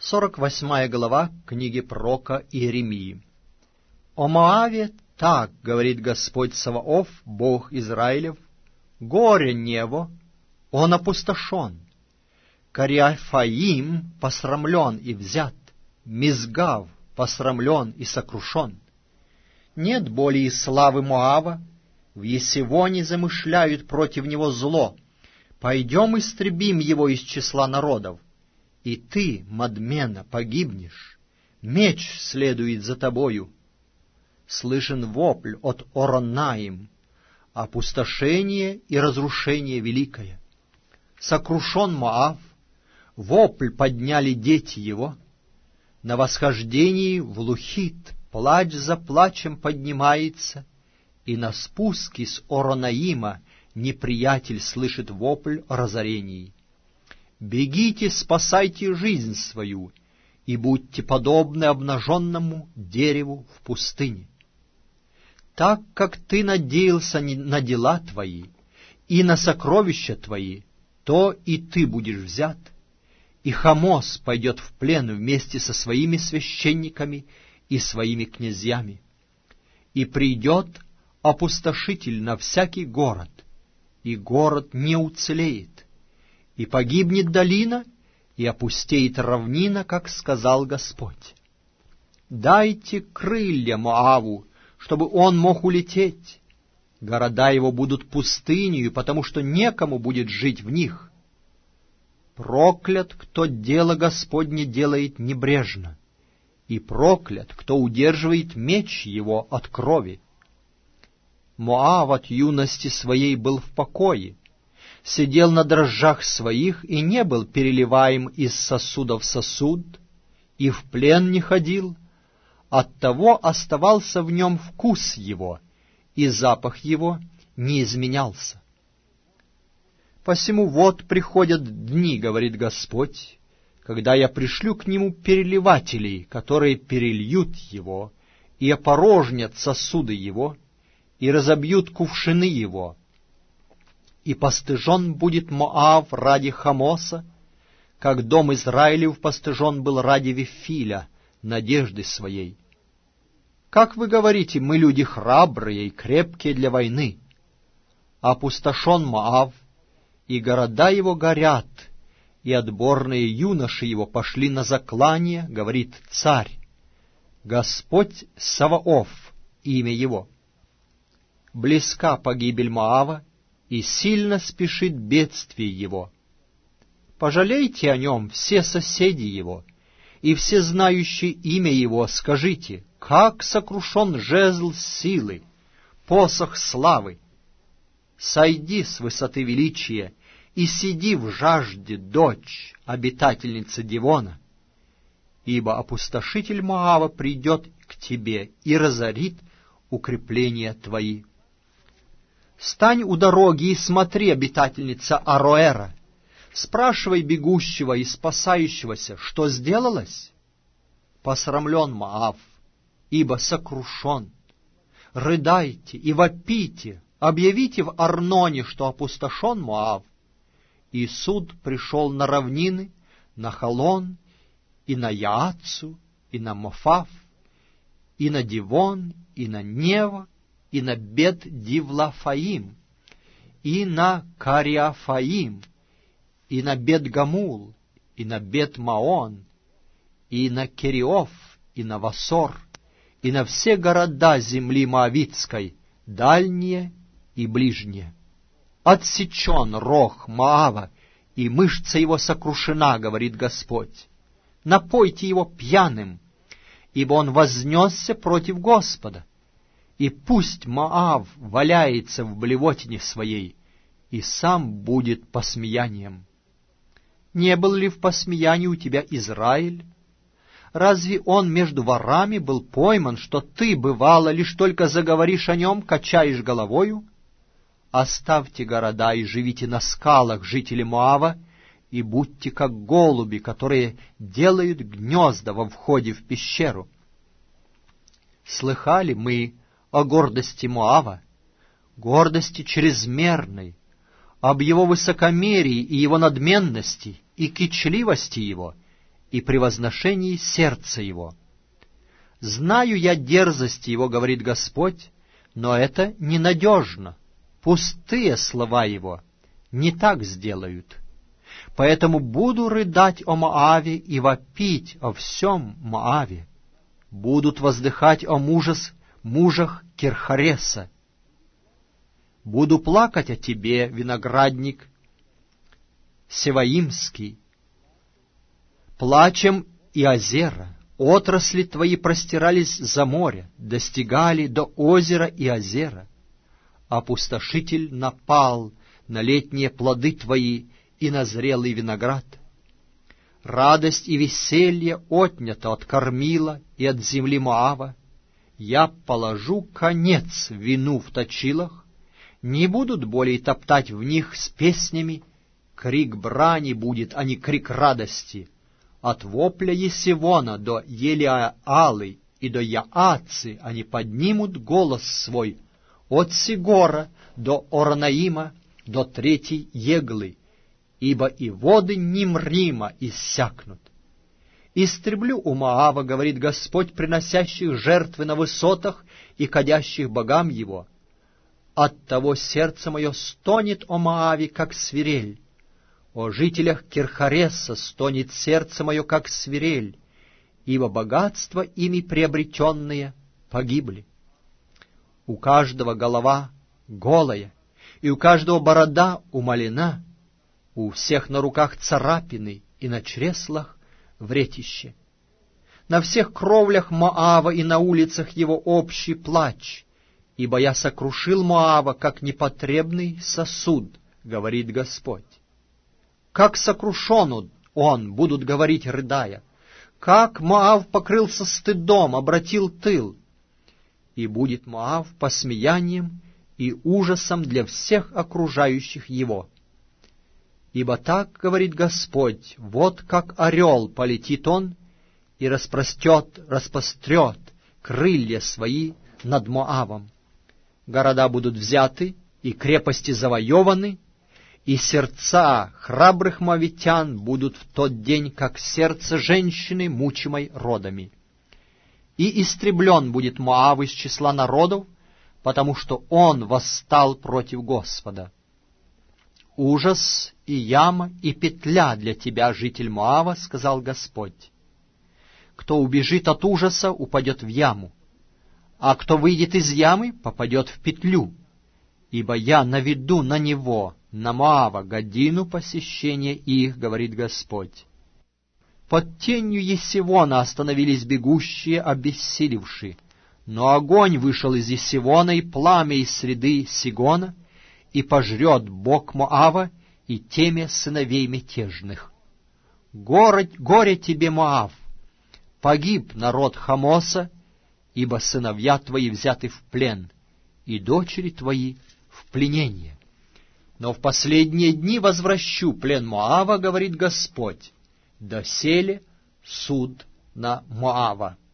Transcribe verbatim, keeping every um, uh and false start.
сорок восьмая глава книги пророка Иеремии. «О Моаве так говорит Господь Саваоф, Бог Израилев: горе Нево, он опустошен, Кариафаим посрамлен и взят, Мизгав посрамлен и сокрушен. Нет более славы Моава, в Есевоне замышляют против него зло. Пойдем истребим его из числа народов. И ты, Мадмена, погибнешь, меч следует за тобою. Слышен вопль от Оронаим, опустошение и разрушение великое. Сокрушен Моав, вопль подняли дети его. На восхождении в Лухит плач за плачем поднимается, и на спуске с Оронаима неприятель слышит вопль о разорении. Бегите, спасайте жизнь свою, и будьте подобны обнаженному дереву в пустыне. Так как ты надеялся на дела твои и на сокровища твои, то и ты будешь взят, и Хамос пойдет в плен вместе со своими священниками и своими князьями. И придет опустошитель на всякий город, и город не уцелеет, и погибнет долина, и опустеет равнина, как сказал Господь. Дайте крылья Моаву, чтобы он мог улететь. Города его будут пустынью, потому что некому будет жить в них. Проклят, кто дело Господне делает небрежно, и проклят, кто удерживает меч его от крови. Моав от юности своей был в покое, сидел на дрожжах своих и не был переливаем из сосуда в сосуд, и в плен не ходил, оттого оставался в нем вкус его, и запах его не изменялся. Посему вот приходят дни, говорит Господь, когда я пришлю к нему переливателей, которые перельют его, и опорожнят сосуды его, и разобьют кувшины его. И постыжен будет Моав ради Хамоса, как дом Израилев постыжен был ради Вифиля, надежды своей. Как вы говорите, мы люди храбрые и крепкие для войны. Опустошен Моав, и города его горят, и отборные юноши его пошли на заклание, говорит царь, Господь Саваоф, имя его. Близка погибель Моава, и сильно спешит бедствие его. Пожалейте о нем все соседи его, и все знающие имя его, скажите, как сокрушен жезл силы, посох славы. Сойди с высоты величия, и сиди в жажде, дочь, обитательница Дивона, ибо опустошитель Моава придет к тебе и разорит укрепления твои. Стань у дороги и смотри, обитательница Ароэра, спрашивай бегущего и спасающегося, что сделалось? Посрамлен Моав, ибо сокрушен. Рыдайте и вопите, объявите в Арноне, что опустошен Моав. И суд пришел на равнины, на Халон, и на Яацу, и на Мофав, и на Дивон, и на Нево, и на Бет-Дивлафаим, и на Кариафаим, и на Бет-Гамул, и на Бет-Маон, и на Кериоф, и на Васор, и на все города земли Моавитской, дальние и ближние. Отсечен рог Моава, и мышца его сокрушена, говорит Господь. Напойте его пьяным, ибо он вознесся против Господа. И пусть Моав валяется в блевотине своей, и сам будет посмеянием. Не был ли в посмеянии у тебя Израиль? Разве он между ворами был пойман, что ты, бывало, лишь только заговоришь о нем, качаешь головою? Оставьте города и живите на скалах, жители Моава, и будьте как голуби, которые делают гнезда во входе в пещеру. Слыхали мы о гордости Моава, гордости чрезмерной, об его высокомерии и его надменности, и кичливости его, и при возношении сердца его. Знаю я дерзости его, говорит Господь, но это ненадежно. Пустые слова его не так сделают. Поэтому буду рыдать о Моаве и вопить о всем Моаве. Будут воздыхать о мужес, мужах Кирхареса. Буду плакать о тебе, виноградник Севаимский. Плачем и озера. Отрасли твои простирались за море, достигали до озера и озера. Опустошитель напал на летние плоды твои и на зрелый виноград. Радость и веселье отнято от кормила и от земли Моава. Я положу конец вину в точилах, не будут более топтать в них с песнями, крик брани будет, а не крик радости. От вопля Есивона до Елиаалы и до Яацы они поднимут голос свой, от Сигора до Оранаима, до третьей Еглы, ибо и воды Нимрима иссякнут. Истреблю у Моава, говорит Господь, приносящих жертвы на высотах и кадящих богам его. Оттого сердце мое стонет о Моаве, как свирель. О жителях Кирхареса стонет сердце мое, как свирель, ибо богатства ими приобретенные погибли. У каждого голова голая, и у каждого борода умалена, у всех на руках царапины и на чреслах вретище. На всех кровлях Моава и на улицах его общий плач, ибо я сокрушил Моава, как непотребный сосуд, говорит Господь. Как сокрушен он, будут говорить, рыдая, как Моав покрылся стыдом, обратил тыл, и будет Моав посмеянием и ужасом для всех окружающих его. Ибо так, говорит Господь, вот как орел полетит он и распростет, распрострет крылья свои над Моавом. Города будут взяты, и крепости завоеваны, и сердца храбрых моавитян будут в тот день, как сердце женщины, мучимой родами. И истреблен будет Моав из числа народов, потому что он восстал против Господа. Ужас и яма и петля для тебя, житель Моава, сказал Господь. Кто убежит от ужаса, упадет в яму, а кто выйдет из ямы, попадет в петлю, ибо я наведу на него, на Моава, годину посещения их, говорит Господь. Под тенью Есивона остановились бегущие, обессилевшие, но огонь вышел из Есивона и пламя из среды Сигона, и пожрет Бог Моава и темя сыновей мятежных. Горе, горе тебе, Моав! Погиб народ Хамоса, ибо сыновья твои взяты в плен, и дочери твои в пленение. Но в последние дни возвращу плен Моава, говорит Господь, доселе суд на Моава.